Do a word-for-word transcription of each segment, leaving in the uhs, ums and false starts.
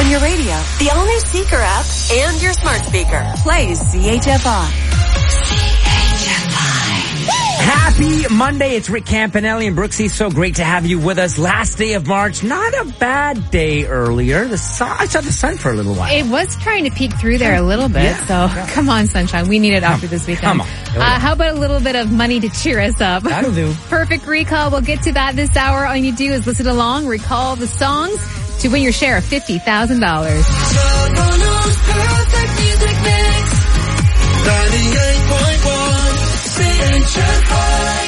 On your radio, the all-new Seeker app, and your smart speaker. Plays C H F I. C H F I. Happy Monday. It's Rick Campanelli and Brooksy. So great to have you with us. Last day of March. Not a bad day earlier. The sun, I saw the sun for a little while. It was trying to peek through there a little bit. Yeah, so yeah. Come on, sunshine. We need it after this weekend. Come on. Uh, how about a little bit of money to cheer us up? That'll do. Perfect recall. We'll get to that this hour. All you do is listen along, recall the songs to win your share of fifty thousand dollars. Perfect music mix. ninety-eight point one C H F I.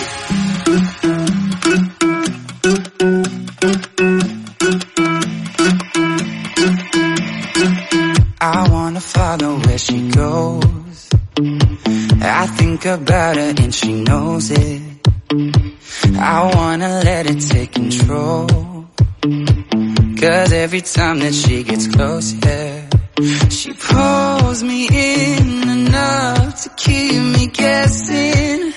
I wanna follow where she goes. I think about her and she knows it. I wanna let it take control. Cause every time that she gets close, yeah, she pulls me in enough to keep me guessing.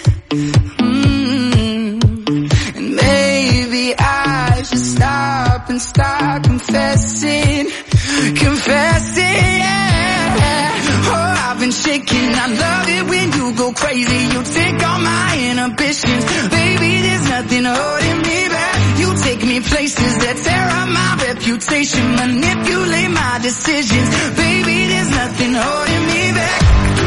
Mm-hmm. And maybe I should stop and start confessing. Confessing, yeah. Oh, I've been shaking. I love it when you go crazy. You take all my inhibitions. Baby, there's nothing holding me back. You take me places that tear up my reputation. Manipulate my decisions. Baby, there's nothing holding me back.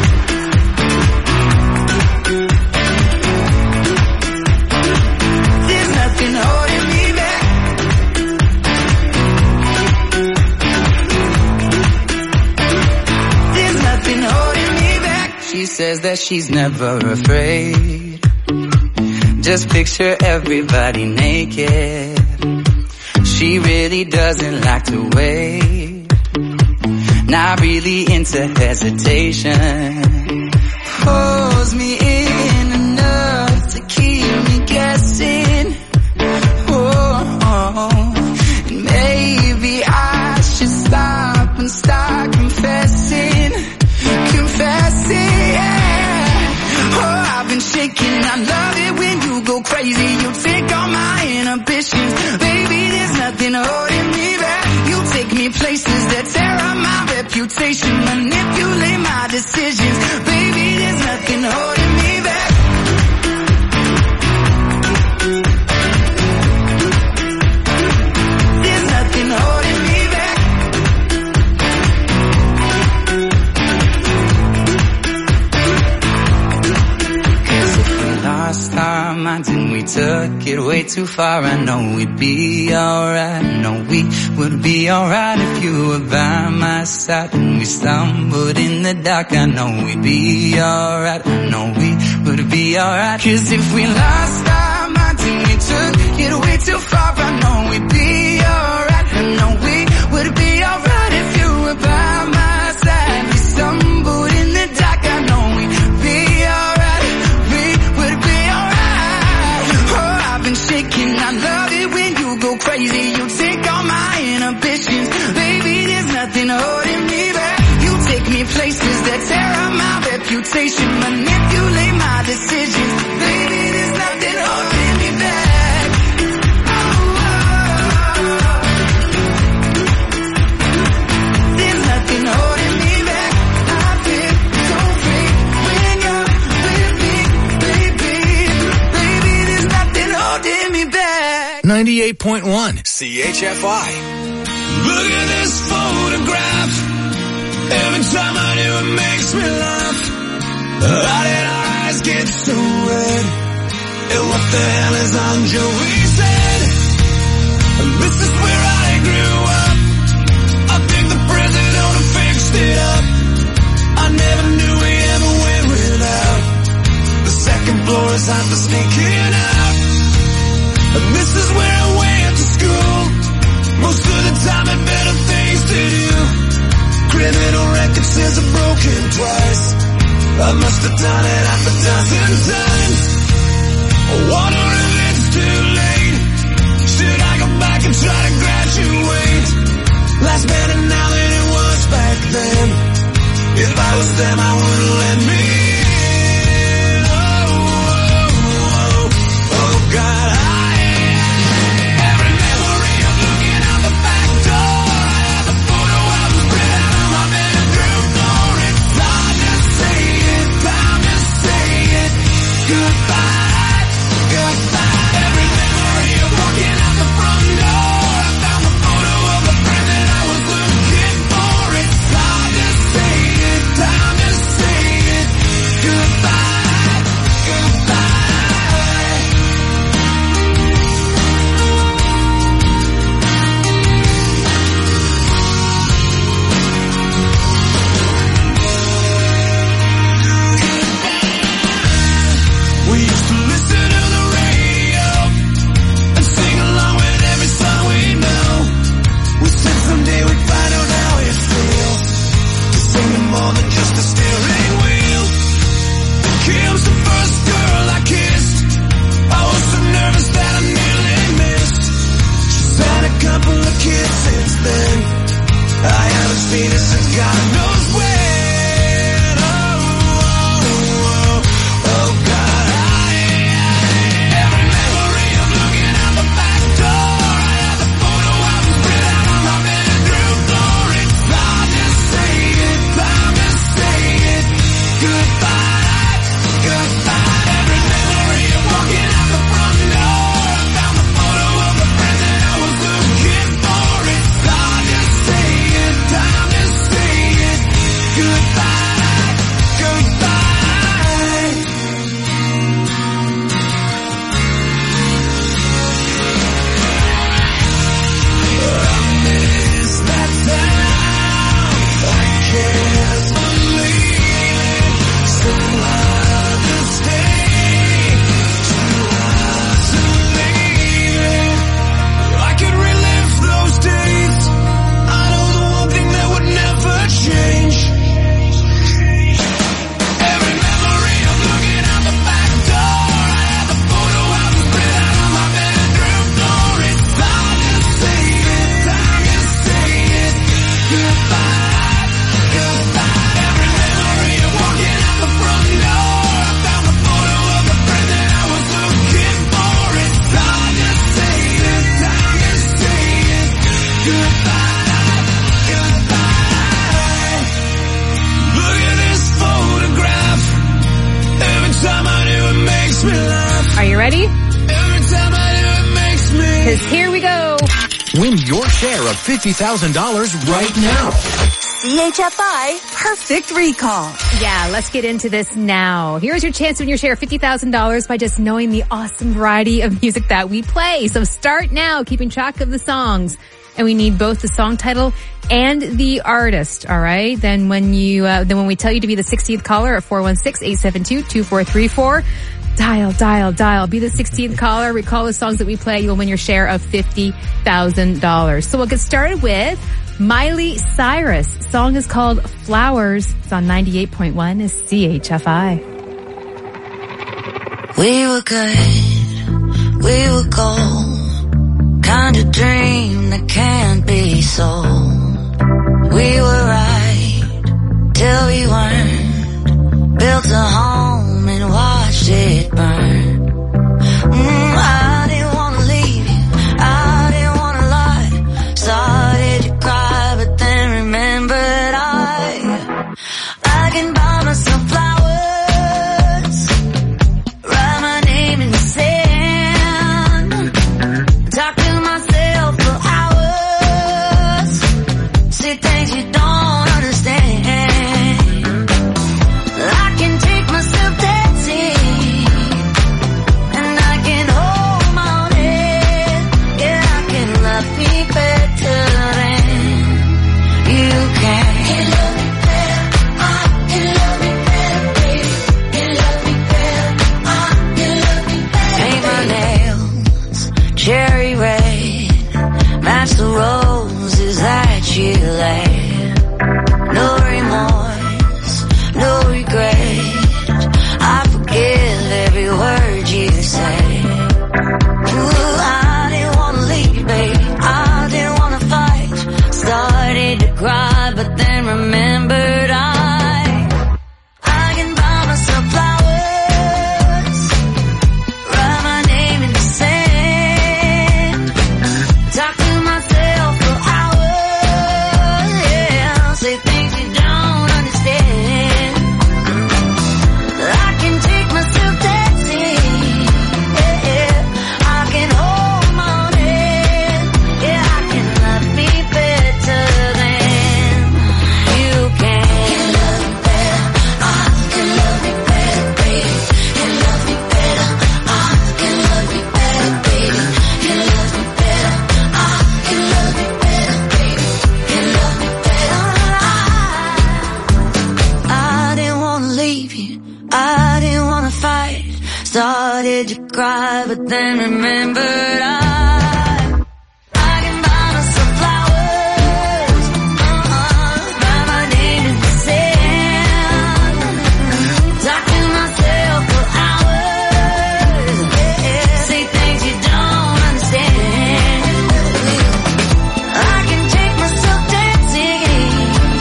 There's nothing holding me back. There's nothing holding me back. She says that she's never afraid. Just picture everybody naked. She really doesn't like to wait. Not really into hesitation. Pulls me in enough to keep me guessing. Oh, oh. And maybe I should stop and start confessing. Confessing, yeah. Oh, I've been shaking. I love it when you go crazy. You take all my inhibitions. Baby, there's nothing holding me back. You take me places that tear up my reputation. Manipulate my decisions. Baby, there's nothing holding me back. There's nothing holding me back. Cause if we lost our minds and we took it way too far, I know we'd be alright. I know we would be alright if you were by my side. And we stumbled in the dark, I know we'd be alright. I know we would be alright. Cause if we lost our minds and we took it way too far, I know we'd be alright. I know we would be alright if you were by my side. We stumbled in the dark, I know we'd be alright. We would be alright. Oh, I've been shaking. I love it when you go crazy. You take all my inhibitions. Baby, there's nothing holding me back. You take me places that tear up my reputation. Manipulate my decisions. Baby, there's nothing holding me back. Oh, oh, oh. There's nothing holding me back. I feel so free when you're with me, baby. Baby, there's nothing holding me back. ninety-eight point one C H F I. Look at this photograph. Every time I do it makes me laugh. How did our eyes get so red? And what the hell is on Joey's head? And this is where I grew up. I think the president fixed it up. I never knew we ever went without. The second floor is hot for sneaking out. And this is where I went to school. Most of the time had better things to do. Criminal record says I've broken twice. I must have done it half a dozen times. I wonder if it's too late. Should I go back and try to graduate? Life's better now than it was back then. If I was them, I wouldn't let me in. Oh, oh, oh, oh God, I every memory of looking out the back door. I have a photo Venus and God knows when. Oh, oh, oh, oh God, I, I, every memory of looking out the back door. I have the photo album spread out on my bedroom floor. It's time to say it, time to say it. Goodbye, goodbye. Every memory of walking out the front door. I found the photo of the friend that I was looking for. It's time to say it, time to say it. Goodbye, goodbye. I miss that town. I can't believe it. So hard to stay, too hard to leave it. I could relive those days. I know the one thing that would never change. Every memory of looking out the back door. I had the photo album spread out on my bedroom floor. It's time to say it, time to say it. Goodbye, goodbye. Every memory of walking out the front door. I found the photo of the friend that I was looking for. It's time to say it, time to say it. Goodbye, goodbye. Look at this photograph. Every time I do it makes me laugh. Are you ready? Every time I do it makes me. Because here we go. Win your share of fifty thousand dollars right now. C H F I Perfect Recall. Yeah, let's get into this now. Here's your chance to win your share of fifty thousand dollars by just knowing the awesome variety of music that we play. So start now, keeping track of the songs. And we need both the song title and the artist, all right? Then when you, uh, then when we tell you to be the sixteenth caller at four one six, eight seven two, two four three four, dial, dial, dial. Be the sixteenth caller. Recall the songs that we play. You'll win your share of fifty thousand dollars. So we'll get started with Miley Cyrus. The song is called Flowers. It's on ninety-eight point one C H F I. We were good, we were gold. Kind of dream that can't be sold. We were right till we weren't. Built a home and watched it burn. Mm, I didn't want to leave you, I didn't want to lie. Started to cry but then remembered I I can buy myself flowers, write my name in the sand, talk to myself for hours, say things you don't understand. I can take myself dancing, and I can hold my own head. Yeah, I can love me better than you can. Can love me better, I can love me better, baby. Can love me better, I can love me better. Paint my nails cherry red, match the roses that you laid. No remorse, no regret, I forgive every word you say. Ooh, I didn't wanna leave, babe, I didn't wanna fight. Started to cry, but then remembered I I can buy myself flowers, write my name in the sand, talk to myself for hours, yeah, say things you don't understand. I can take myself dancing, yeah, yeah. I can hold my own head, yeah, I can love me better than you can. Can love me better, I can love me better, baby. Can love me better, I can love me better, baby. Can love me better, I can love me better, baby. Can love me better, I I didn't wanna leave you, I didn't wanna fight. Started to cry, but then remembered I I can buy myself flowers, uh-uh, write my name in the sand, talk to myself for hours, yeah, say things you don't understand. I can take myself dancing,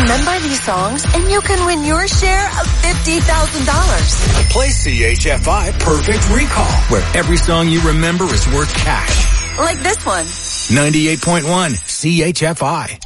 Remember these songs and you can win your share of fifty thousand dollars. Play C H F I Perfect Recall, where every song you remember is worth cash. Like this one. ninety-eight point one C H F I.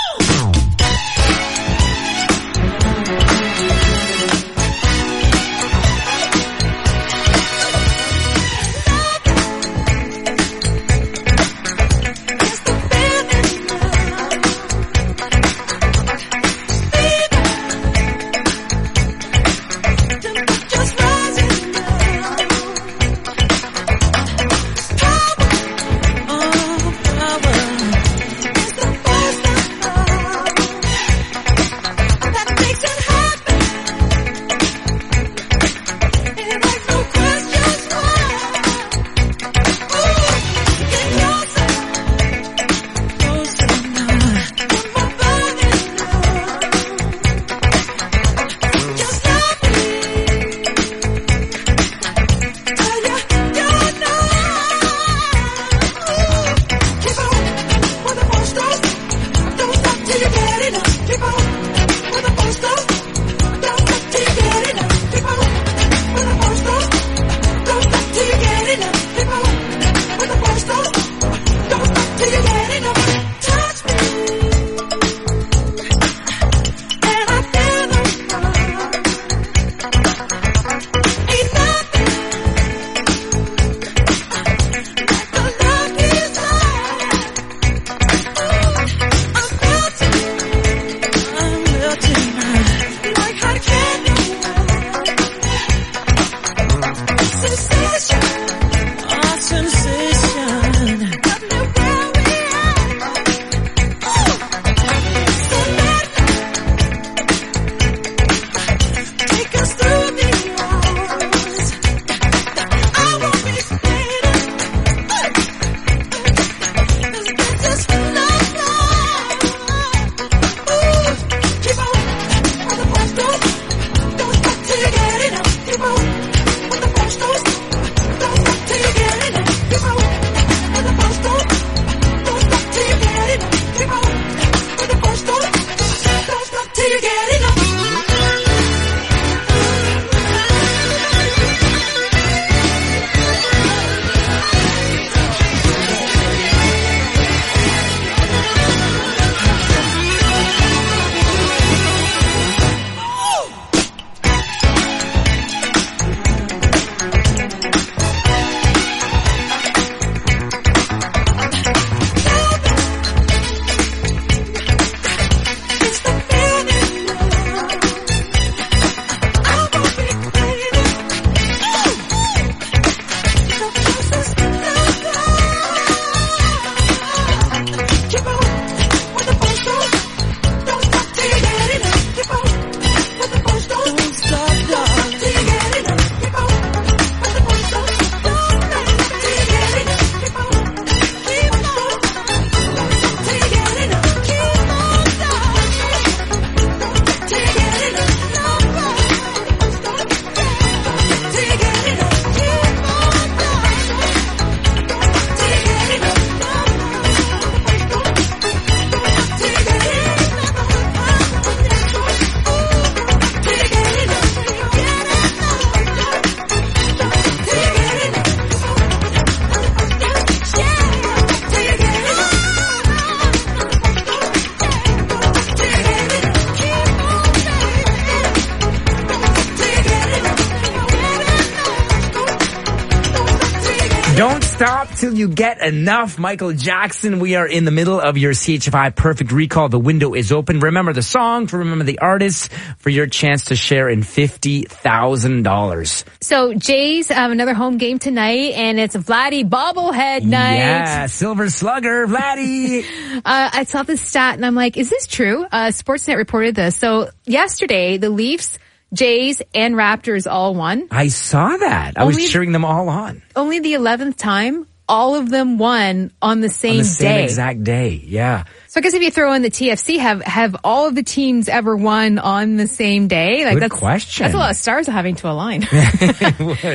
Don't stop till you get enough. Michael Jackson, we are in the middle of your C H F I Perfect Recall. The window is open. Remember the song, to remember the artist, for your chance to share in fifty thousand dollars. So Jays have another home game tonight, and it's a Vladdy bobblehead night. Yeah, Silver Slugger, Vladdy. uh, I saw this stat, and I'm like, is this true? Uh, Sportsnet reported this. So yesterday, the Leafs, Jays, and Raptors all won. I saw that. I Only- was cheering them all on. Only the eleventh time, all of them won on the same On the same day. exact day, yeah. So I guess if you throw in the T F C, have have all of the teams ever won on the same day? Like Good that's question. That's a lot of stars having to align. It would.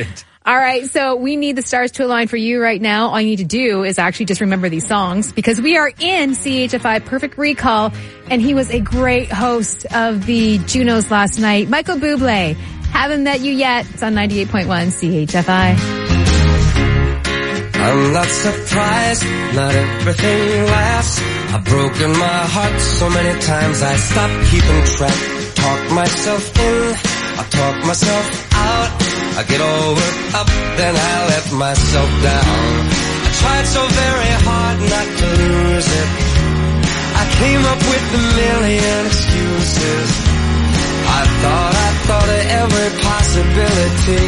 All right, so we need the stars to align for you right now. All you need to do is actually just remember these songs because we are in C H F I Perfect Recall, and he was a great host of the Junos last night. Michael Bublé, haven't met you yet. It's on ninety-eight point one C H F I. I'm not surprised, not everything lasts. I've broken my heart so many times I stopped keeping track. Talk myself in, I talk myself out. I get all worked up, then I let myself down. I tried so very hard not to lose it. I came up with a million excuses. I thought, I thought of every possibility.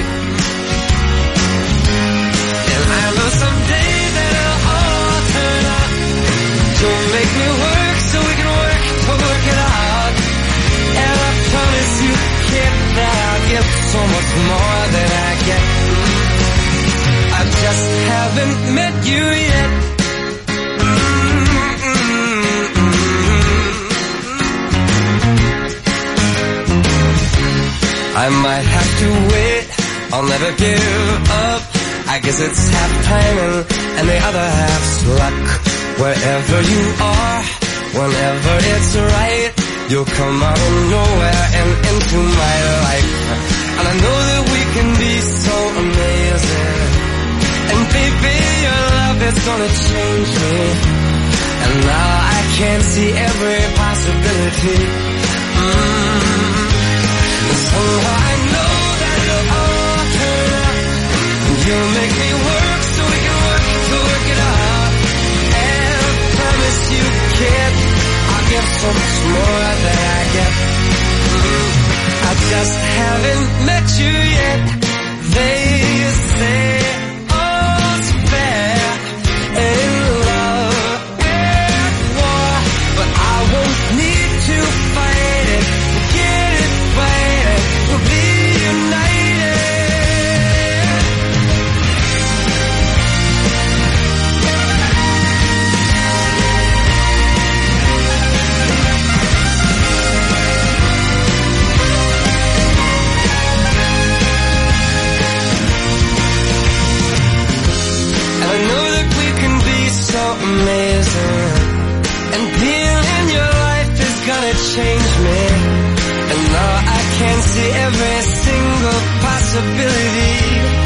And I know someday that it'll all turn out. Don't make me work so we can work to work it out. And I promise you, kid, that I'll give so much more than I get. I just haven't met you yet. I might have to wait, I'll never give up. I guess it's half timing and the other half's luck. Wherever you are, whenever it's right, you'll come out of nowhere and into my life. And I know that we can be so amazing. And baby, your love is gonna change me. And now I can see every possibility. Mm. And somehow I know that it'll all turn out. And you'll make me work so we can work to work it out. And I promise you, kid, I'll give so much more than I get. Mm. I just haven't met you yet. They say all's fair in love and war, but I won't need to fight it. Get it right, we'll be united. I know that we can be so amazing. And being in your life is gonna change me. And now I can see every single possibility.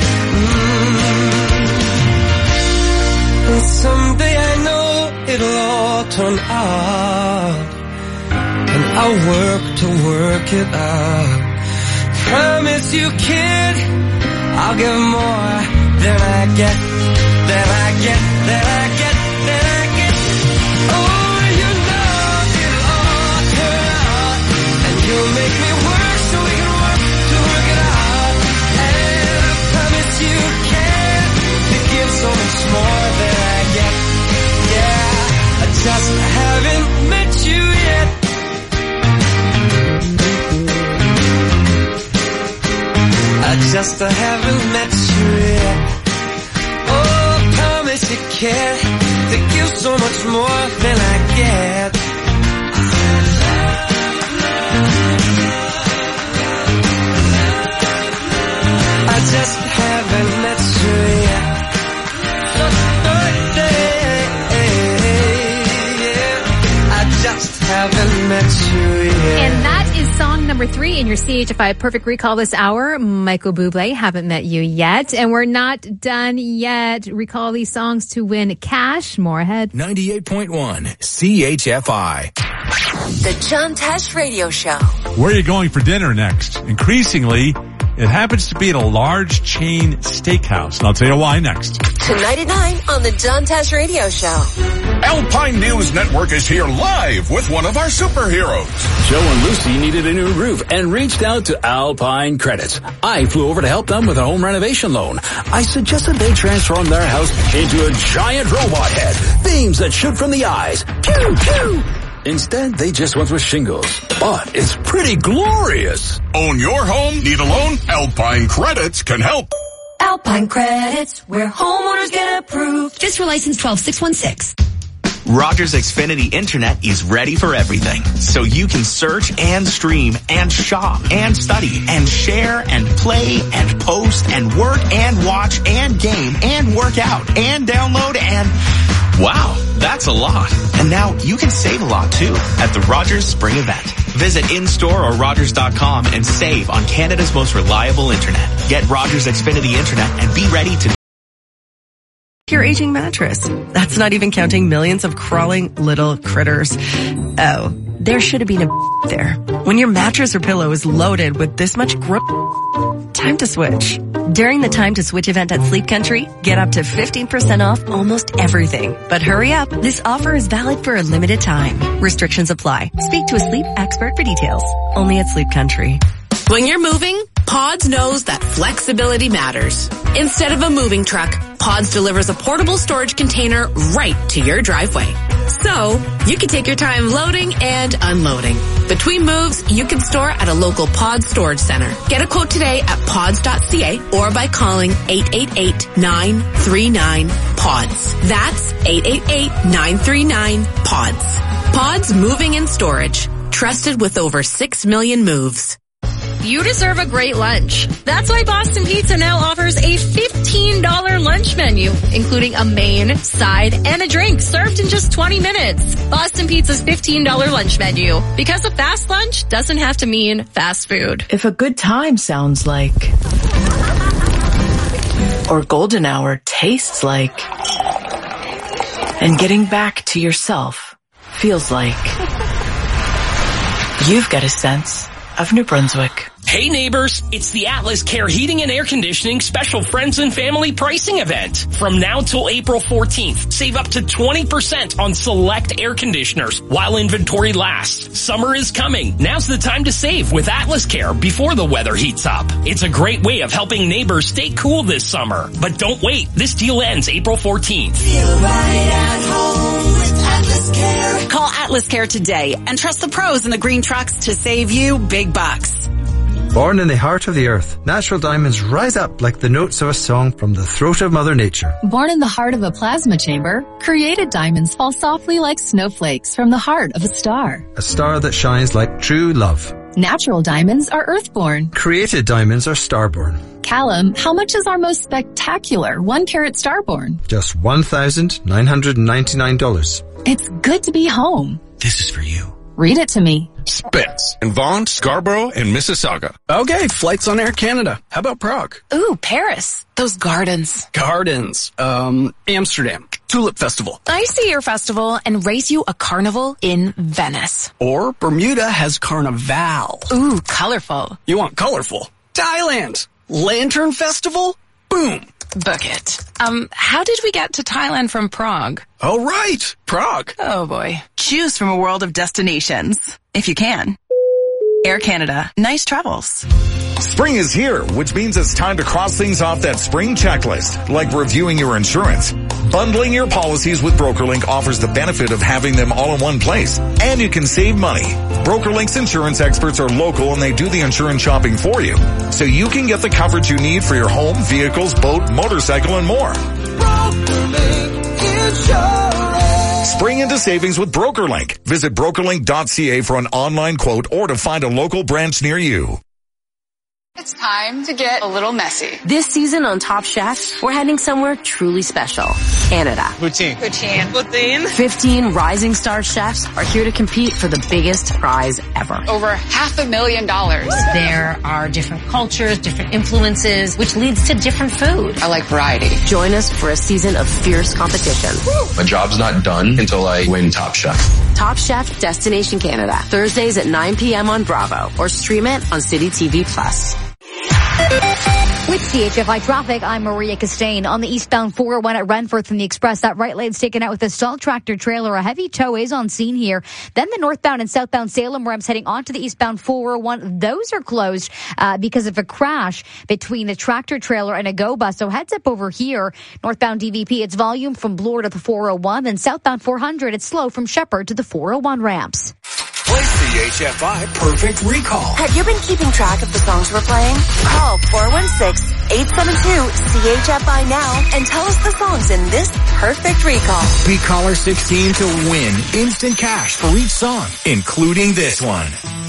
Mm. And someday I know it'll all turn out. And I'll work to work it out. Promise you, kid, I'll give more than I get. That I get, that I get, that I get. Oh, you know it'll all turn out. And you'll make me work so we can work to work it out. And I promise you can to give so much more than I get. Yeah, I just haven't met you yet. I just haven't met you yet. You care to give so much more than I get. I just haven't met you yet. I just haven't met you yet. And that is song number three in your C H F I Perfect Recall this hour. Michael Bublé, haven't met you yet. And we're not done yet. Recall these songs to win cash. More ahead. ninety-eight point one C H F I. The John Tesh Radio Show. Where are you going for dinner next? Increasingly, it happens to be at a large chain steakhouse. And I'll tell you why next. Tonight at nine on the John Tesh Radio Show. Alpine News Network is here live with one of our superheroes. Joe and Lucy needed a new roof and reached out to Alpine Credits. I flew over to help them with a home renovation loan. I suggested they transform their house into a giant robot head, beams that shoot from the eyes. Pew, pew. Instead, they just went with shingles. But it's pretty glorious. Own your home? Need a loan? Alpine Credits can help. Alpine Credits, where homeowners get approved. Just for license twelve six one six. Rogers Xfinity Internet is ready for everything. So you can search and stream and shop and study and share and play and post and work and watch and game and work out and download and... Wow, that's a lot. And now you can save a lot too at the Rogers Spring Event. Visit in-store or Rogers dot com and save on Canada's most reliable internet. Get Rogers Xfinity Internet and be ready to... Your aging mattress. That's not even counting millions of crawling little critters. Oh, there should have been a there. When your mattress or pillow is loaded with this much growth, time to switch. During the Time to Switch event at Sleep Country, get up to fifteen percent off almost everything. But hurry up, this offer is valid for a limited time. Restrictions apply. Speak to a sleep expert for details. Only at Sleep Country. When you're moving, Pods knows that flexibility matters. Instead of a moving truck, Pods delivers a portable storage container right to your driveway. So, you can take your time loading and unloading. Between moves, you can store at a local Pods storage center. Get a quote today at pods dot c a or by calling eight eight eight, nine three nine, PODS. That's eight eight eight, nine three nine, PODS. Pods Moving and Storage. Trusted with over six million moves. You deserve a great lunch. That's why Boston Pizza now offers a fifteen dollars lunch menu, including a main, side, and a drink served in just twenty minutes. Boston Pizza's fifteen dollars lunch menu. Because a fast lunch doesn't have to mean fast food. If a good time sounds like, or golden hour tastes like, and getting back to yourself feels like, you've got a sense of New Brunswick. Hey neighbors, it's the Atlas Care Heating and Air Conditioning Special Friends and Family Pricing Event. From now till April fourteenth, save up to twenty percent on select air conditioners while inventory lasts. Summer is coming. Now's the time to save with Atlas Care before the weather heats up. It's a great way of helping neighbors stay cool this summer. But don't wait, this deal ends April fourteenth. Feel right at home with Atlas Care. Call Atlas Care today and trust the pros in the green trucks to save you big bucks. Born in the heart of the earth, natural diamonds rise up like the notes of a song from the throat of Mother Nature. Born in the heart of a plasma chamber, created diamonds fall softly like snowflakes from the heart of a star. A star that shines like true love. Natural diamonds are earthborn. Created diamonds are starborn. Callum, how much is our most spectacular one carat starborn? Just one thousand nine hundred ninety-nine dollars. It's good to be home. This is for you. Read it to me. Spence in Vaughan, Scarborough, and Mississauga. Okay, flights on Air Canada. How about Prague? Ooh, Paris. Those gardens. Gardens. Um, Amsterdam. Tulip Festival. I see your festival and race you a carnival in Venice. Or Bermuda has Carnival. Ooh, colorful. You want colorful? Thailand. Lantern Festival? Boom. Book it. Um, how did we get to Thailand from Prague? Oh, right. Prague. Oh, boy. Choose from a world of destinations, if you can. Air Canada. Nice travels. Spring is here, which means it's time to cross things off that spring checklist, like reviewing your insurance. Bundling your policies with BrokerLink offers the benefit of having them all in one place, and you can save money. BrokerLink's insurance experts are local and they do the insurance shopping for you, so you can get the coverage you need for your home, vehicles, boat, motorcycle, and more. BrokerLink Insurance. Spring into savings with BrokerLink. Visit broker link dot c a for an online quote or to find a local branch near you. It's time to get a little messy. This season on Top Chef, we're heading somewhere truly special. Canada. Poutine. Poutine. Poutine. fifteen rising star chefs are here to compete for the biggest prize ever. Over half a million dollars. There are different cultures, different influences, which leads to different food. I like variety. Join us for a season of fierce competition. Woo! My job's not done until I win Top Chef. Top Chef Destination Canada. Thursdays at nine p.m. on Bravo or stream it on City T V Plus. With C H F I traffic, I'm Maria Costain. On the eastbound four oh one at Renforth from the Express, that right lane's taken out with a stalled tractor trailer. A heavy tow is on scene here. Then the northbound and southbound Salem ramps heading onto the eastbound four oh one. Those are closed uh, because of a crash between a tractor trailer and a go bus. So heads up over here. Northbound D V P, it's volume from Bloor to the four oh one. Then southbound four hundred, it's slow from Shepherd to the four oh one ramps. Play C H F I Perfect Recall. Have you been keeping track of the songs we're playing? Call four one six, eight seven two, C H F I now and tell us the songs in this Perfect Recall. Be caller sixteen to win instant cash for each song, including this one.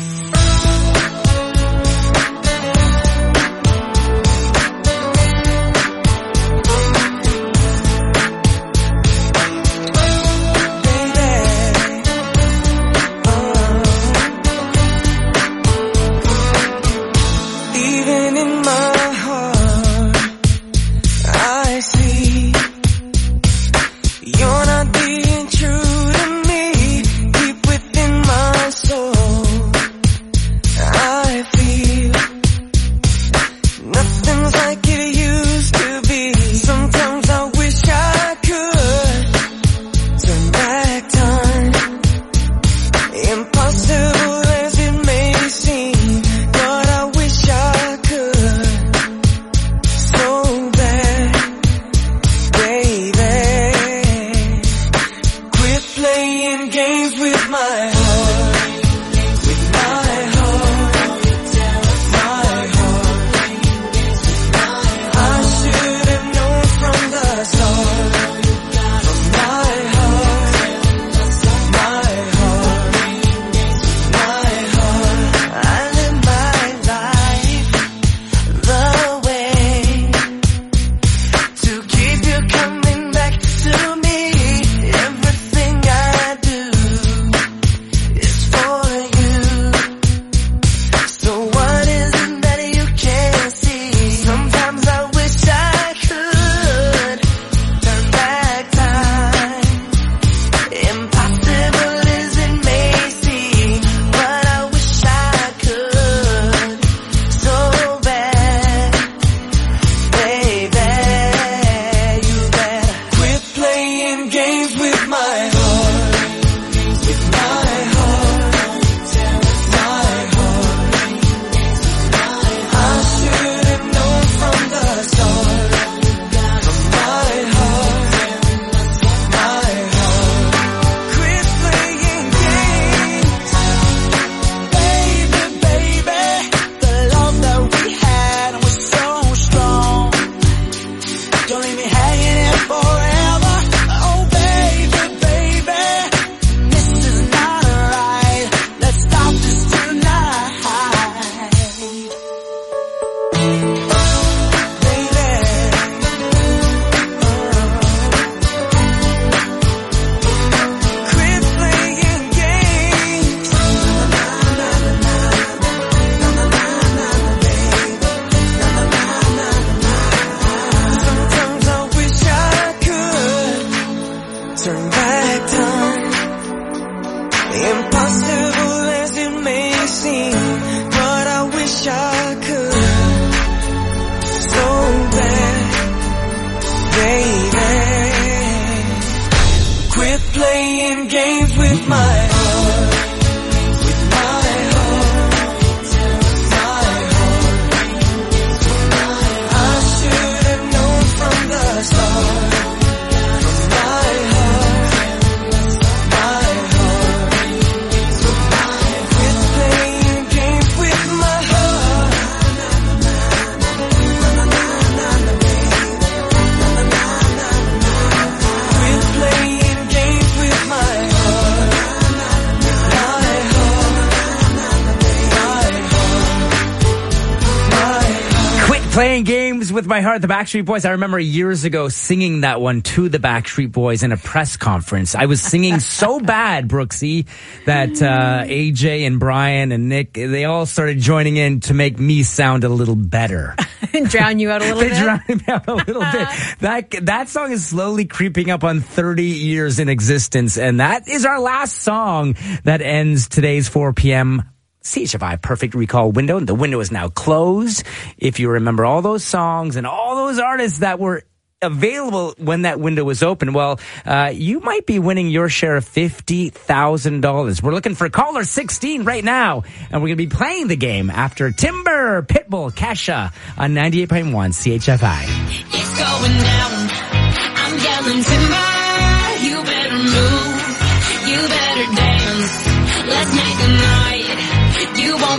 Playing games with my heart, the Backstreet Boys. I remember years ago singing that one to the Backstreet Boys in a press conference. I was singing so bad, Brooksy, that uh, A J and Brian and Nick, they all started joining in to make me sound a little better. Drown you out a little they bit? They drown me out a little bit. That, that song is slowly creeping up on thirty years in existence, and that is our last song that ends today's four p.m. C H F I Perfect Recall window. The window is now closed. If you remember all those songs and all those artists that were available when that window was open, well, uh, you might be winning your share of fifty thousand dollars. We're looking for caller sixteen right now, and we're going to be playing the game after Timber, Pitbull, Kesha on ninety-eight point one C H F I. It's going down. I'm yelling timber. You better move. You better dance. Let's make a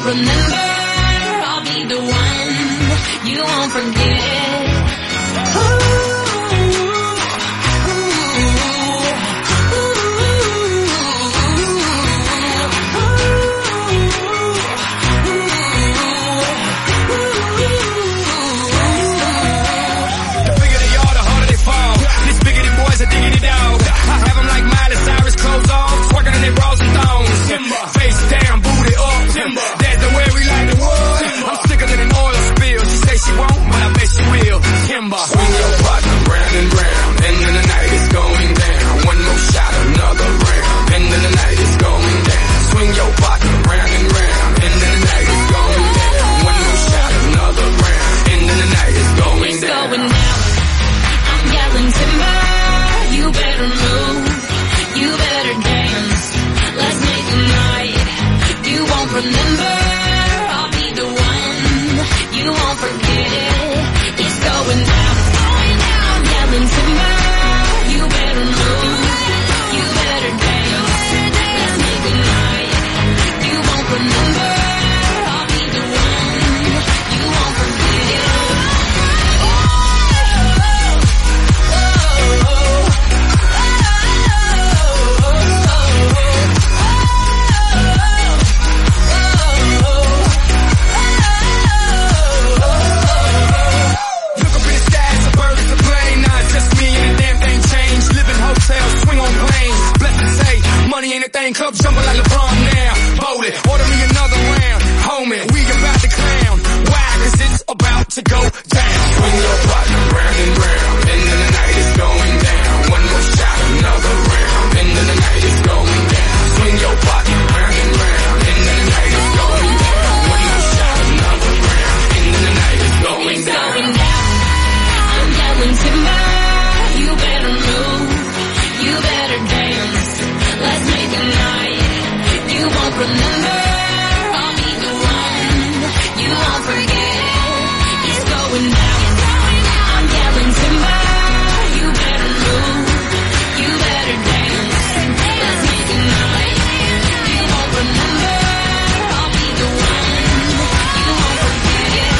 won't remember, I'll be the one you won't forget. Face down, booty up. Timber. That's the way we like the world. Timber. I'm sicker than an oil spill. She say she won't, but I bet she will. Timber. Swing your partner round and round. End of the night is going down. One more shot, another round. End of the night is going down. Swing your partner round and round. End of the night is going down. One more shot, another round. End of the night is going It's down. going down. I'm yelling timber. You better move. You better dance. Let's make a night you won't remember. I'll be the one you won't forget. It's going down. I'm yelling timber. You better move. You better dance. Let's make a night you won't remember. I'll be the one you won't forget. Money ain't a thing, club jumping like LeBron now. Bowl it, order me another round. Homie, we about to clown. Why? Cause it's about to go down. Swing your partner round and round. End of the night is going down. One more shot, another round. End of the night is going down. Swing your partner round and round. End of the night is going down. One more shot, another round. End of the night is going It's down. going down. I'm yelling timber. You better move. You better dance. Let's make a night you won't remember. I'll be the one you won't forget. It's going down. I'm yelling timber. You better move. You better dance. Let's make a night you won't remember. I'll be the one you won't forget.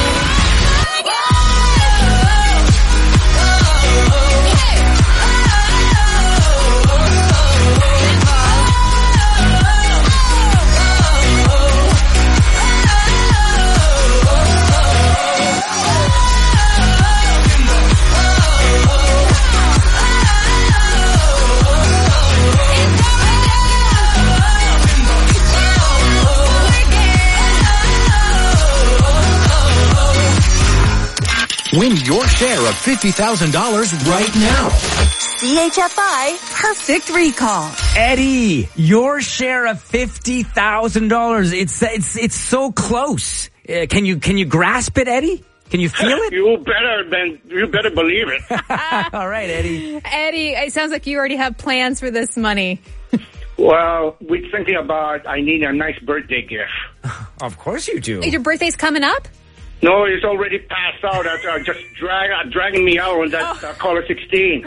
Win your share of fifty thousand dollars right now. C H F I Perfect Recall. Eddie, your share of fifty thousand dollars. It's, it's, it's so close. Uh, can you, can you grasp it, Eddie? Can you feel it? You better, Ben. You better believe it. All right, Eddie. Eddie, it sounds like you already have plans for this money. Well, we're thinking about, I need a nice birthday gift. Of course you do. Your birthday's coming up? No, it's already passed out. That's uh, just drag, uh, dragging me out on that uh, caller sixteen.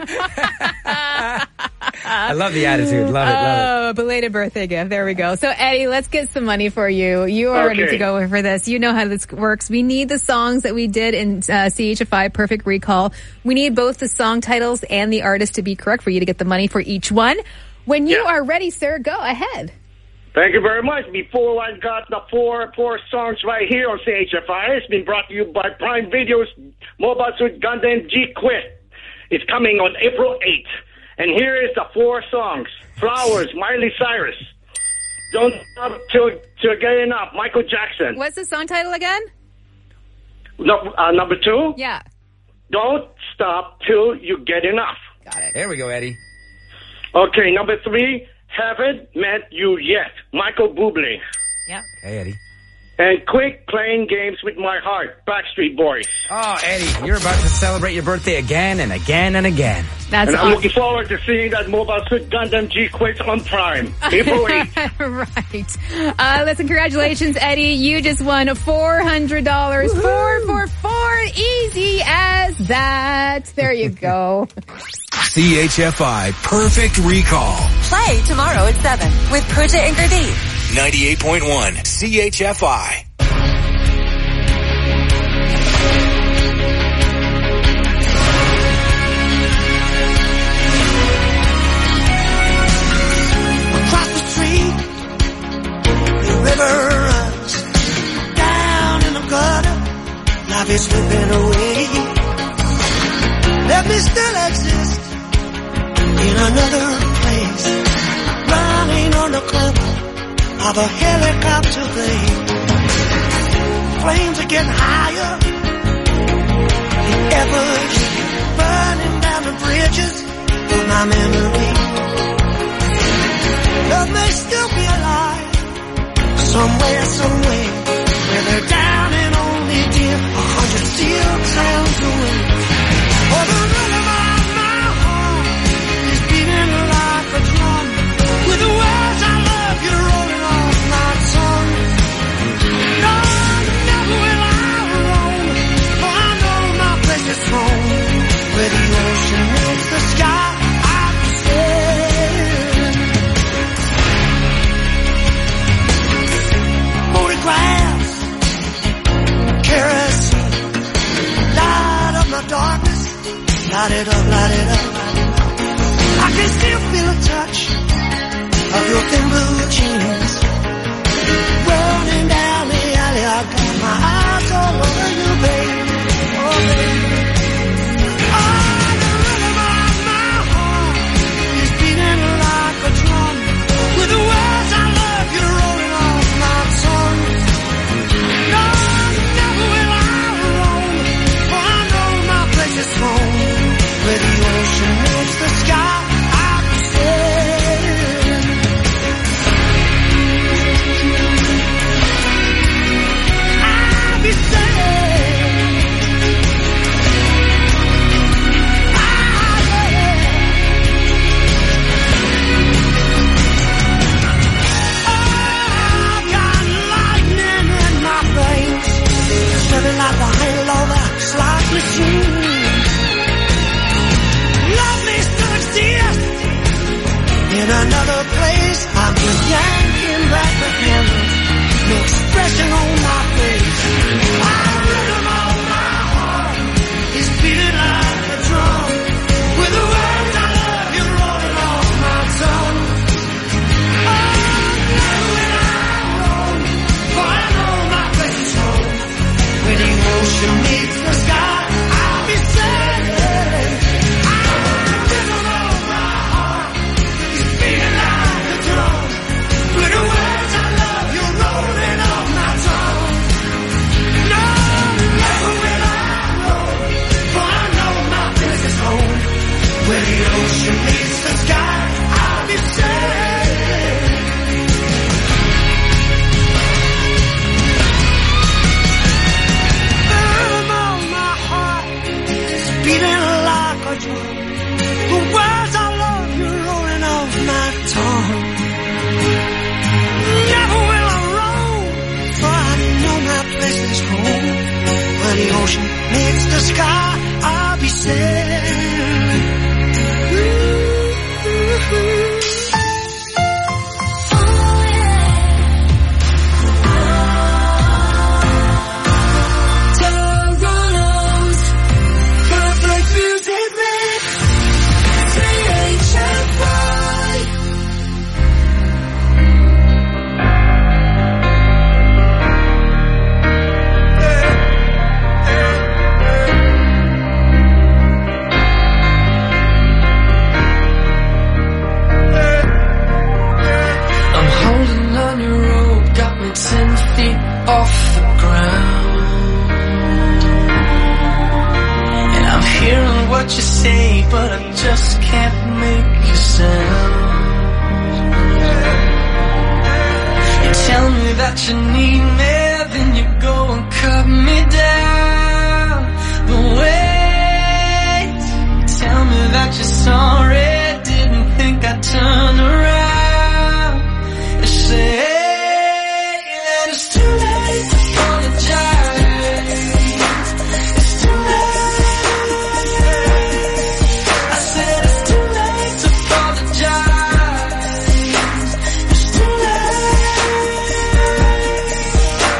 I love the attitude. Love it, love Oh, belated birthday gift. There we go. So, Eddie, let's get some money for you. You are ready Okay. to go for this. You know how this works. We need the songs that we did in uh, C H F I Perfect Recall. We need both the song titles and the artist to be correct for you to get the money for each one. When you are ready, sir, go ahead. Thank you very much. Before I got the four four songs right here on C H F I, it's been brought to you by Prime Video's Mobile Suit Gundam G-Quit. It's coming on April eighth. And here is the four songs. Flowers, Miley Cyrus. Don't Stop Till, till Get Enough, Michael Jackson. What's the song title again? No, uh, number two? Yeah. Don't Stop Till You Get Enough. Got it. There we go, Eddie. Okay, number three, Haven't Met You Yet, Michael Bublé. Yeah. Hey, Eddie. And Quit Playing Games With My Heart, Backstreet Boys. Oh, Eddie, you're about to celebrate your birthday again and again and again. That's and I'm awesome. looking forward to seeing that Mobile Suit Gundam G-Quit on Prime, April eighth. Right. Uh, listen, congratulations, Eddie. You just won four hundred dollars. Four, four, four. Easy as that. There you go. C H F I Perfect Recall. Play tomorrow at seven with Pooja and Gurdeep. ninety-eight point one C H F I. of a helicopter blade. Flames are getting higher. The embers burning down the bridges of my memory. Love may still be alive somewhere, somewhere, where they're down and only dear a hundred steel towns away. Oh, the rhythm of my heart is beating like a drum, with the words I love you rolling off my tongue. No, never will I roam, for I know my place is home, where the ocean meets the sky. I'll be sailing. Photographs, kerosene, light up my darkness, light it up, light it up. I can still feel a touch of your thin blue jeans running down the alley. I got my eyes all over you, baby. Oh, baby. Oh, the rhythm of my heart is beating like a drum, with the words I love you rolling off my tongue. No, never will I roam, for I know my place is home, where the ocean meets the sky. I'll be sailing. I'll be sailing. I've got lightning in my veins, spreading like the handle of a slot machine. Love may still exist in another place. I'm just yanking back the handle, no expression on my face. My rhythm of my heart is beating like a drum, with the words I love you rolling off my tongue. Oh, never will I roam, for I know my place is home, where the ocean meets the sky. I'll be sailing. The rhythm of my heart is beating like a drum, with the words I love you rolling off my tongue. No, never will I roam, for I know my place is home, where the ocean meets the sky. I'll be sailing. The rhythm of my heart is beating like a drum, the words I love you rolling off my tongue. Never will I roam, for I know my place is home, where the ocean meets the sky. I'll be sailing. Ooh. Toronto's perfect music mix, C H F I. I'm holding on your rope, got me ten feet off the ground. And I'm hearing what you say, but I just can't make a sound. You tell me that you need me, then you go and cut me down. But wait, tell me that you're sorry, didn't think I'd turn around and say that it's too late to apologize. It's too late. I said it's too late to apologize. It's too late.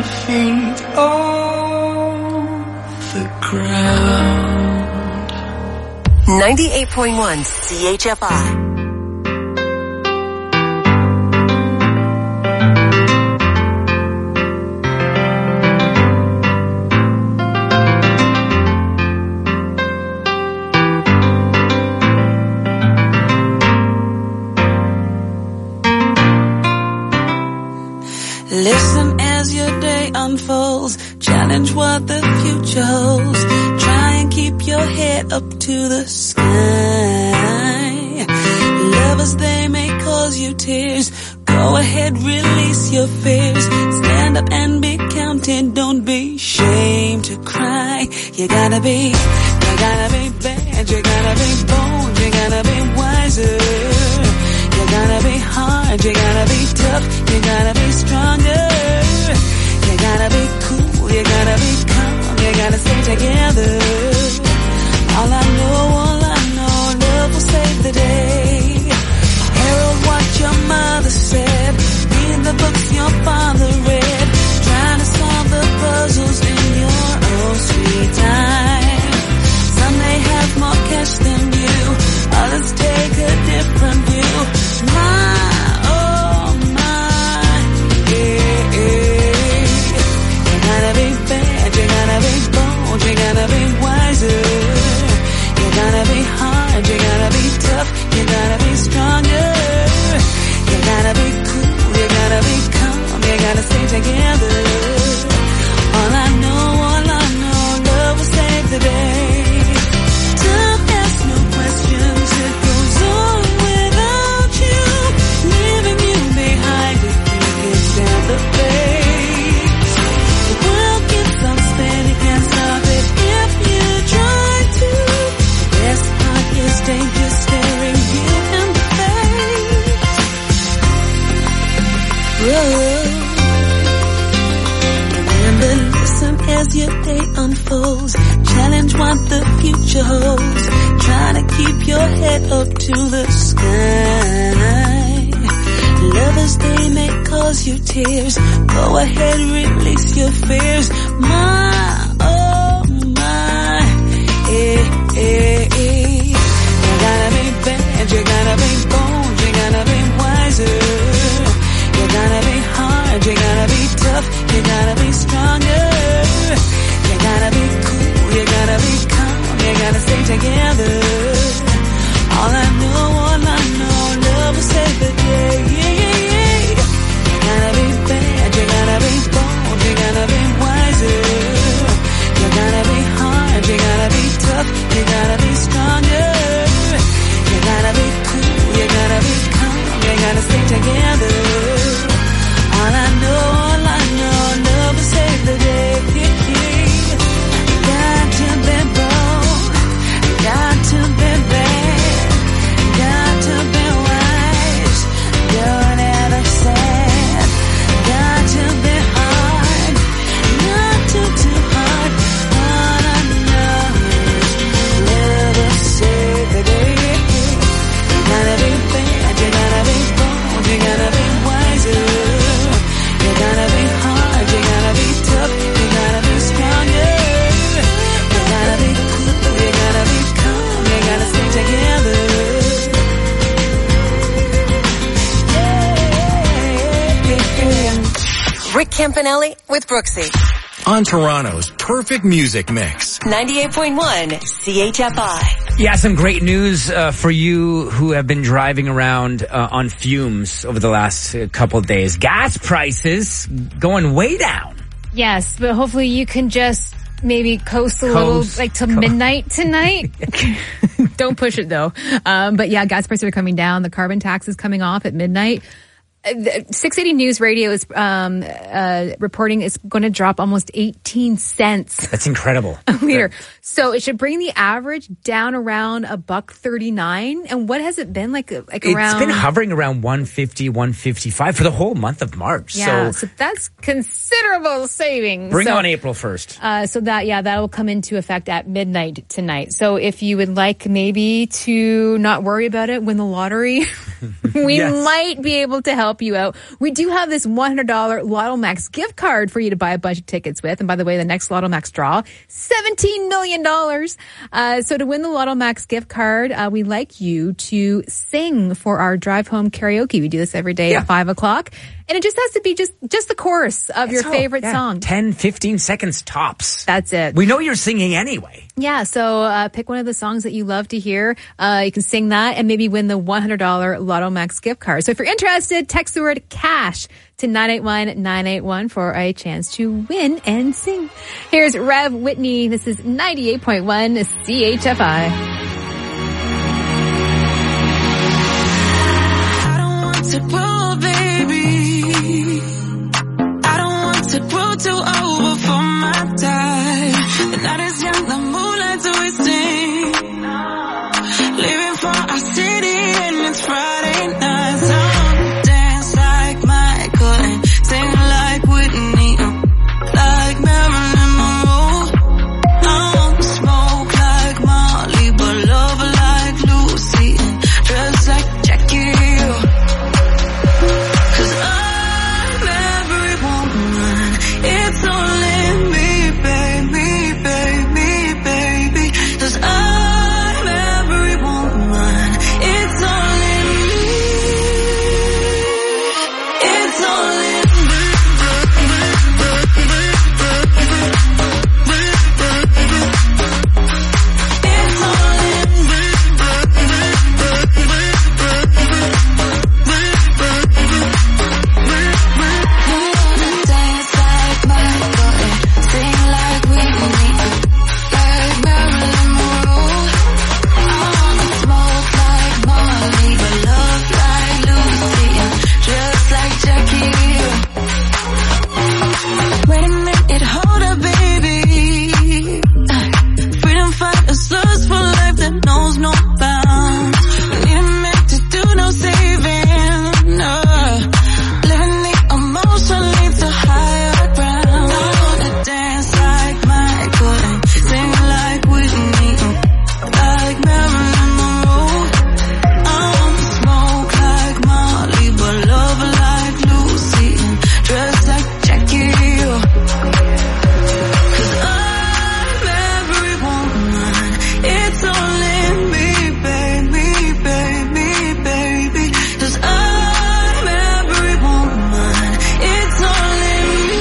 feet off the ground. ninety-eight point one C H F I. Listen as your day unfolds. Challenge what the future holds. Try and keep your head up to the sky. Lovers, they may cause you tears. Go ahead, release your fears. Stand up and be counted. Don't be ashamed to cry. You gotta be, you gotta be bad. You gotta be bold. You gotta be wiser. You gotta be hard, you gotta be tough, you gotta be stronger. You gotta be cool, you gotta be calm, you gotta stay together. All I know, all I know, love will save the day. Herald what your mother said, read the books your father read, trying to solve the puzzles in your own sweet time. Some may have more cash than you, others take a different view. My, oh my, yeah, yeah. You gotta be bad, you gotta be bold, you gotta be wiser. You gotta be hard, you gotta be tough, you gotta be stronger. You gotta be cool, you gotta be calm, you gotta stay together. All I know, all I know, love will save the day. Don't ask no questions, it goes on without you. Leaving you behind if you can stand the pace. The world keeps on spinning, can't stop it if you try to. The best part is danger staring you in the face. Whoa. Remember, listen as your day unfolds. Challenge what the future holds. Try to keep your head up to the sky. Lovers, they may cause you tears. Go ahead, release your fears. My, oh my, eh, eh, eh. You gotta be bad, you gotta be bold, you gotta be wiser. You gotta be hard, you gotta be tough, you gotta be stronger. You gotta be cool, you gotta be calm, you gotta stay together. All I know, all I know, love will save the day. Yeah, yeah, yeah. You gotta be bad, you gotta be bold, you gotta be wiser. You gotta be hard, you gotta be tough, you gotta be stronger. You gotta be cool, you gotta be calm, you gotta stay together. All I know, all I know, love will save the day. Yeah, yeah. Got to be bold, got to be bad, got to be wise, don't ever sad. Got to be hard, not too, too hard. All I know is love will save the day. You gotta be bad, you gotta be bold, you gotta be wiser. You gotta be hard, you gotta be tough, you gotta be stronger. You gotta be cool, you gotta be calm, you gotta stay together. Rick Campanelli with Brooksy. On Toronto's perfect music mix. ninety-eight point one C H F I. Yeah, some great news uh, for you who have been driving around uh, on fumes over the last uh, couple of days. Gas prices going way down. Yes, but hopefully you can just maybe coast a Coast. little, like till midnight tonight. Don't push it though. Um, but yeah, gas prices are coming down. The carbon tax is coming off at midnight. six eighty News Radio is um, uh, reporting it's going to drop almost eighteen cents That's incredible. a liter. So it should bring the average down around a buck thirty-nine. And what has it been like? Like around? It's been hovering around one fifty, one fifty-five for the whole month of March. Yeah, so, so that's considerable savings. bring so, on April first. Uh, so that, yeah, that will come into effect at midnight tonight. So if you would like maybe to not worry about it, win the lottery we Yes. might be able to help you out. We do have this one hundred dollars Lotto Max gift card for you to buy a bunch of tickets with. And by the way, the next Lotto Max draw, seventeen million dollars. Uh, so to win the Lotto Max gift card, uh, we'd like you to sing for our drive home karaoke. We do this every day Yeah. at five o'clock. And it just has to be just, just the chorus of your That's all. favorite Yeah. song. ten, fifteen seconds tops. That's it. We know you're singing anyway. Yeah, so uh, pick one of the songs that you love to hear. Uh, you can sing that and maybe win the one hundred dollars Lotto Max gift card. So if you're interested, text the word CASH to nine eight one nine eight one for a chance to win and sing. Here's Rev Whitney. This is ninety-eight point one C H F I. I don't want to grow, baby. I don't want to grow too old for my time. The night is young, the moonlight's wasting. Living for our city and it's Friday night. So I wanna dance like Michael and sing like Whitney, like Marilyn Monroe. I wanna smoke like Molly, but love like Lucy and dress like Jackie. Cause I'm every woman, it's only me, baby, baby, baby. Cause I'm every woman, it's only me, it's only It's dance like Michael and sing like Whitney, like Marilyn Monroe. I wanna smoke like Molly, but love like Lucy and dress like Jackie. Wait a minute, hold up, baby. Uh, Freedom fighters thirst for life that knows no bounds. We need a man to do no saving. Uh, living the emotion leads to higher ground. I wanna dance like Michael and sing like Whitney, like Marilyn Monroe. I wanna smoke like Molly, but love like Lucy and dress like Jackie. Cause I'm every woman, it's only me, baby, baby, baby. Cause I'm every woman, it's only me,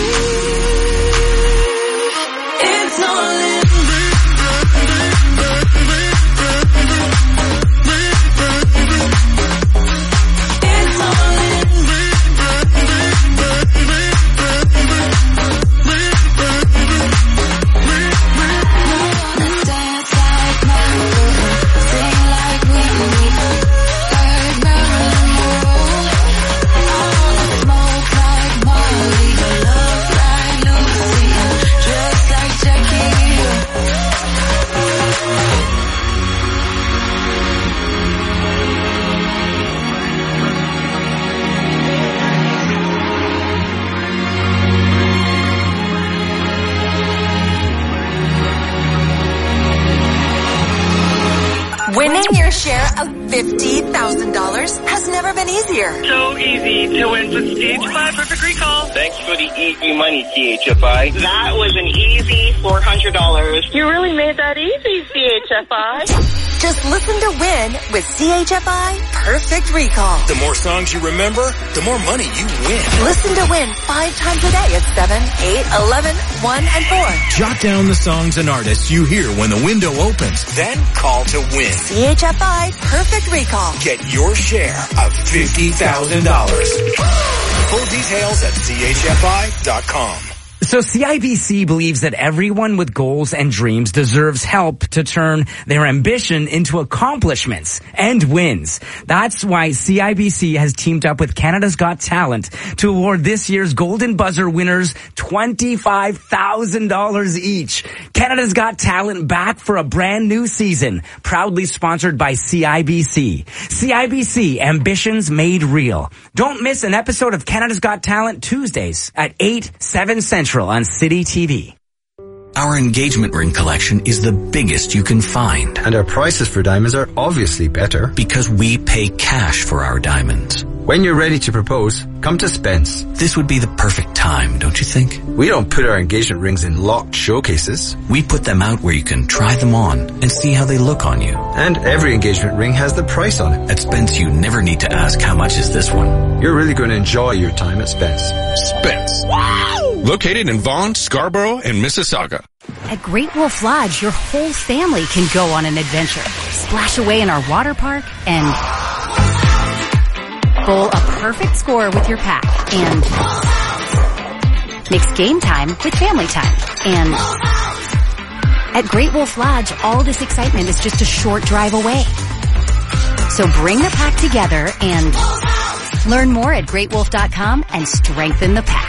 it's only It's dance like Michael and sing like Whitney, like Marilyn Monroe. I wanna smoke like Molly, but love like Lucy and dress like Jackie. Winning your share of fifty thousand dollars has never been easier. So easy to win with C H F I Perfect Recall. Thanks for the easy money, C H F I. That was an easy four hundred dollars. You really made that easy, C H F I. Just listen to Win with C H F I Perfect Recall. The more songs you remember, the more money you win. Listen to Win five times a day at seven, eight, eleven, one, and four. Jot down the songs and artists you hear when the window opens. Then call to win. C H F I Perfect Recall. Get your share of fifty thousand dollars. Full details at C H F I dot com. So C I B C believes that everyone with goals and dreams deserves help to turn their ambition into accomplishments and wins. That's why C I B C has teamed up with Canada's Got Talent to award this year's Golden Buzzer winners twenty-five thousand dollars each. Canada's Got Talent back for a brand new season, proudly sponsored by C I B C. C I B C, ambitions made real. Don't miss an episode of Canada's Got Talent Tuesdays at eight, seven Central on City T V. Our engagement ring collection is the biggest you can find. And our prices for diamonds are obviously better. Because we pay cash for our diamonds. When you're ready to propose, come to Spence. This would be the perfect time, don't you think? We don't put our engagement rings in locked showcases. We put them out where you can try them on and see how they look on you. And every engagement ring has the price on it. At Spence, you never need to ask how much is this one. You're really going to enjoy your time at Spence. Spence. Wow! Located in Vaughan, Scarborough, and Mississauga. At Great Wolf Lodge, your whole family can go on an adventure. Splash away in our water park and bowl a perfect score with your pack. And mix game time with family time. And at Great Wolf Lodge, all this excitement is just a short drive away. So bring the pack together and learn more at great wolf dot com and strengthen the pack.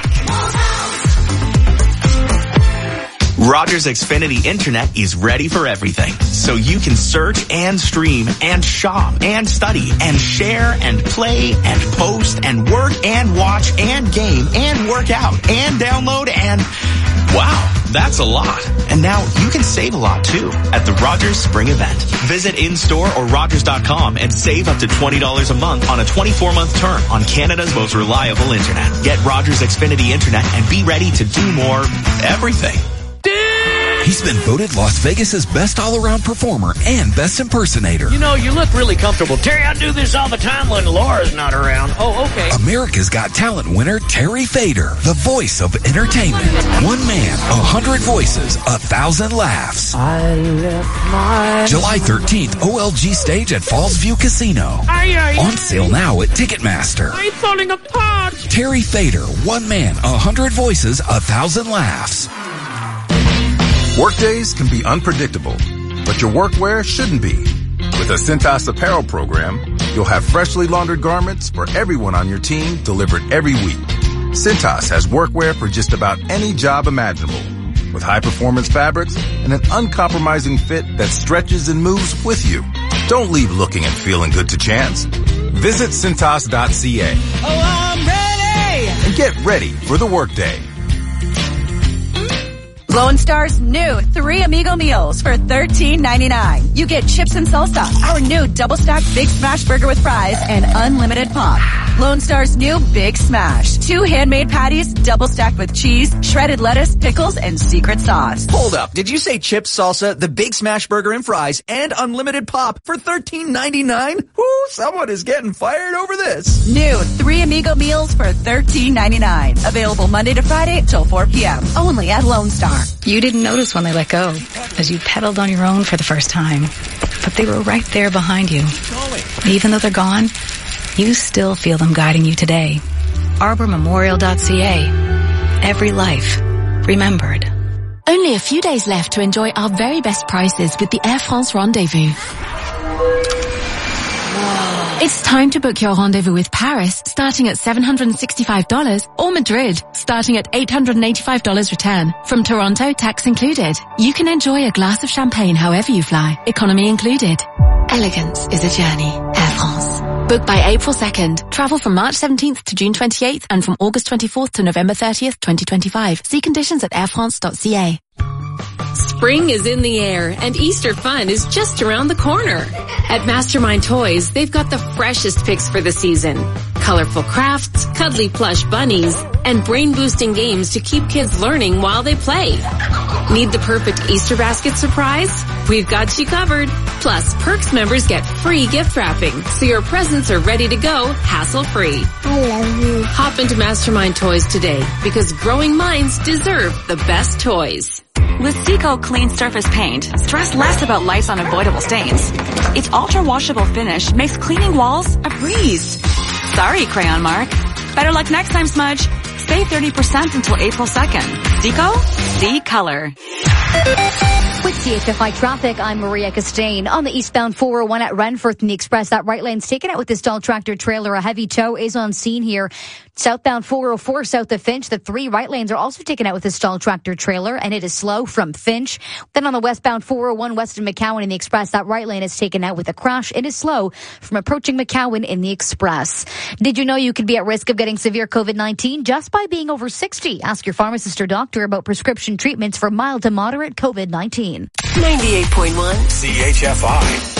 Rogers Xfinity Internet is ready for everything. So you can search and stream and shop and study and share and play and post and work and watch and game and work out and download and wow, that's a lot. And now you can save a lot too at the Rogers Spring Event. Visit in-store or rogers dot com and save up to twenty dollars a month on a twenty-four month term on Canada's most reliable internet. Get Rogers Xfinity Internet and be ready to do more everything. He's been voted Las Vegas's best all-around performer and best impersonator. You know, you look really comfortable. Terry, I do this all the time when Laura's not around. Oh, okay. America's Got Talent winner Terry Fader, the voice of entertainment. One man, a hundred voices, a thousand laughs. I left my... July thirteenth, O L G stage at Falls View Casino. Aye, aye, On sale now at Ticketmaster. I'm falling apart. Terry Fader, one man, a hundred voices, a thousand laughs. Workdays can be unpredictable, but your workwear shouldn't be. With a Cintas apparel program, you'll have freshly laundered garments for everyone on your team delivered every week. Cintas has workwear for just about any job imaginable, with high-performance fabrics and an uncompromising fit that stretches and moves with you. Don't leave looking and feeling good to chance. Visit Cintas dot C A. Oh, I'm ready! And get ready for the workday. Lone Star's new three Amigo meals for thirteen ninety-nine. You get chips and salsa, our new double stacked Big Smash burger with fries, and unlimited pop. Lone Star's new Big Smash. Two handmade patties, double stacked with cheese, shredded lettuce, pickles, and secret sauce. Hold up. Did you say chips, salsa, the Big Smash burger and fries, and unlimited pop for thirteen ninety-nine? Ooh, someone is getting fired over this. New three Amigo meals for thirteen ninety-nine. Available Monday to Friday till four p.m. Only at Lone Star. You didn't notice when they let go as you pedaled on your own for the first time, but they were right there behind you. Even though they're gone, you still feel them guiding you today. arbor memorial dot c a. Every life remembered. Only a few days left to enjoy our very best prices with the Air France Rendezvous. It's time to book your rendezvous with Paris, starting at seven hundred sixty-five dollars, or Madrid, starting at eight hundred eighty-five dollars return. From Toronto, tax included. You can enjoy a glass of champagne however you fly, economy included. Elegance is a journey. Air France. Book by April second. Travel from March seventeenth to June twenty-eighth and from August twenty-fourth to November thirtieth, twenty twenty-five. See conditions at air france dot c a. Spring is in the air and Easter fun is just around the corner. At Mastermind Toys, they've got the freshest picks for the season. Colorful crafts, cuddly plush bunnies, and brain-boosting games to keep kids learning while they play. Need the perfect Easter basket surprise? We've got you covered. Plus, Perks members get free gift wrapping, so your presents are ready to go hassle-free. I love you. Hop into Mastermind Toys today, because growing minds deserve the best toys. With Seco Clean Surface Paint, stress less about life's unavoidable stains. Its ultra-washable finish makes cleaning walls a breeze. Sorry, Crayon Mark. Better luck next time, Smudge. Save thirty percent until April second. Seco? See color. With C H F I traffic, I'm Maria Castaigne. On the eastbound four oh one at Renforth in the Express, that right lane's taken out with this stalled tractor trailer. A heavy tow is on scene here. Southbound four oh four south of Finch, the three right lanes are also taken out with a stalled tractor trailer, and it is slow from Finch. Then on the westbound four oh one west of McCowan in the Express, that right lane is taken out with a crash. It is slow from approaching McCowan in the Express. Did you know you could be at risk of getting severe COVID nineteen just by being over sixty? Ask your pharmacist or doctor about prescription treatments for mild to moderate COVID nineteen. ninety-eight point one C H F I.